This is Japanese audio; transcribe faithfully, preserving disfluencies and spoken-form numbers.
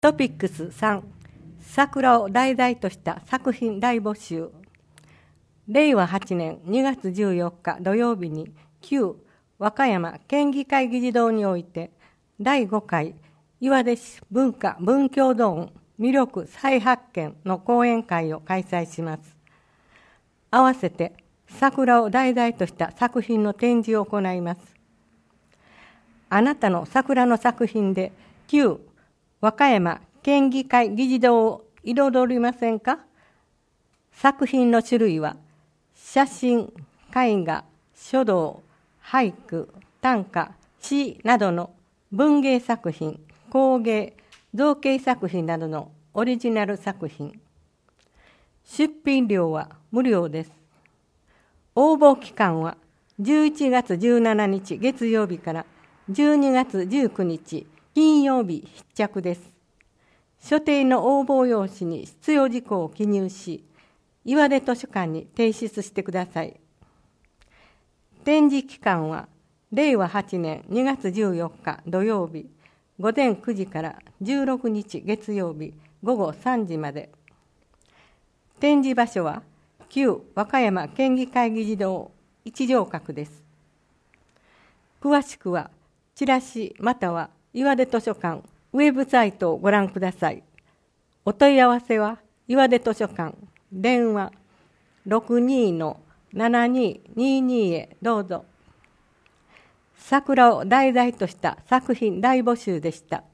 トピックスさん、桜を題材とした作品大募集。れいわはちねんにがつじゅうよっか土曜日に旧和歌山県議会議事堂においてだいごかい岩出市文化文教ゾーン魅力再発見の講演会を開催します。合わせて桜を題材とした作品の展示を行います。あなたの桜の作品で旧和歌山県議会議事堂を彩りませんか？作品の種類は写真、絵画、書道、俳句、短歌、詩などの文芸作品、工芸、造形作品などのオリジナル作品。出品料は無料です。応募期間はじゅういちがつじゅうしちにち月曜日からじゅうにがつじゅうくにち金曜日必着です。所定の応募用紙に必要事項を記入し、岩出図書館に提出してください。展示期間はれいわはちねんにがつじゅうよっか土曜日ごぜんくじからじゅうろくにち月曜日ごごさんじまで。展示場所は旧和歌山県議会議事堂一条閣です。詳しくはチラシまたは岩出図書館ウェブサイトをご覧ください。お問い合わせは岩出図書館電話 ろくにーのななにーにーにー へどうぞ。桜を題材とした作品大募集でした。